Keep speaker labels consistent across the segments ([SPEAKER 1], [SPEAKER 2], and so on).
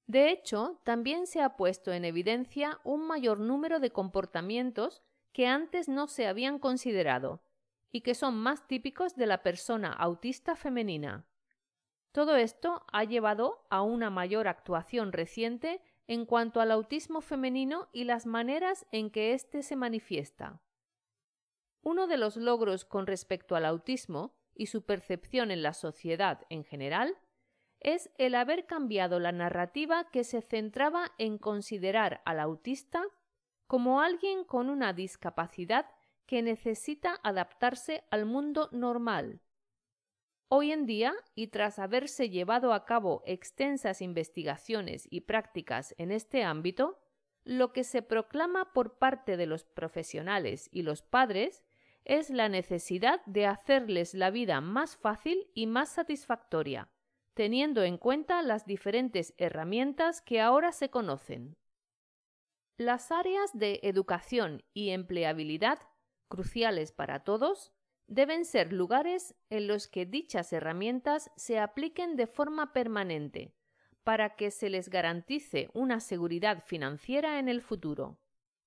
[SPEAKER 1] De hecho, también se ha puesto en evidencia un mayor número de comportamientos que antes no se habían considerado y que son más típicos de la persona autista femenina. Todo esto ha llevado a una mayor actuación reciente en cuanto al autismo femenino y las maneras en que éste se manifiesta. Uno de los logros con respecto al autismo y su percepción en la sociedad en general es el haber cambiado la narrativa que se centraba en considerar al autista como alguien con una discapacidad que necesita adaptarse al mundo normal. Hoy en día, y tras haberse llevado a cabo extensas investigaciones y prácticas en este ámbito, lo que se proclama por parte de los profesionales y los padres es la necesidad de hacerles la vida más fácil y más satisfactoria, teniendo en cuenta las diferentes herramientas que ahora se conocen. Las áreas de educación y empleabilidad, cruciales para todos, deben ser lugares en los que dichas herramientas se apliquen de forma permanente, para que se les garantice una seguridad financiera en el futuro.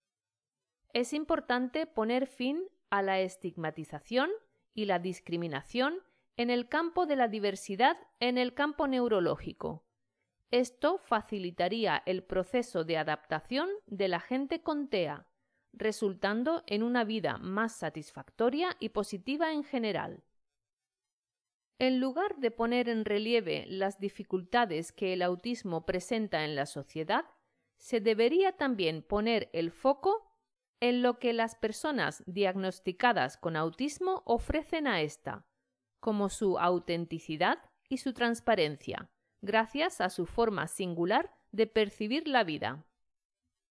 [SPEAKER 1] Es importante poner fin a la estigmatización y la discriminación en el campo de la diversidad en el campo neurológico. Esto facilitaría el proceso de adaptación de la gente con TEA, resultando en una vida más satisfactoria y positiva en general. En lugar de poner en relieve las dificultades que el autismo presenta en la sociedad, se debería también poner el foco en lo que las personas diagnosticadas con autismo ofrecen a ésta, como su autenticidad y su transparencia, gracias a su forma singular de percibir la vida.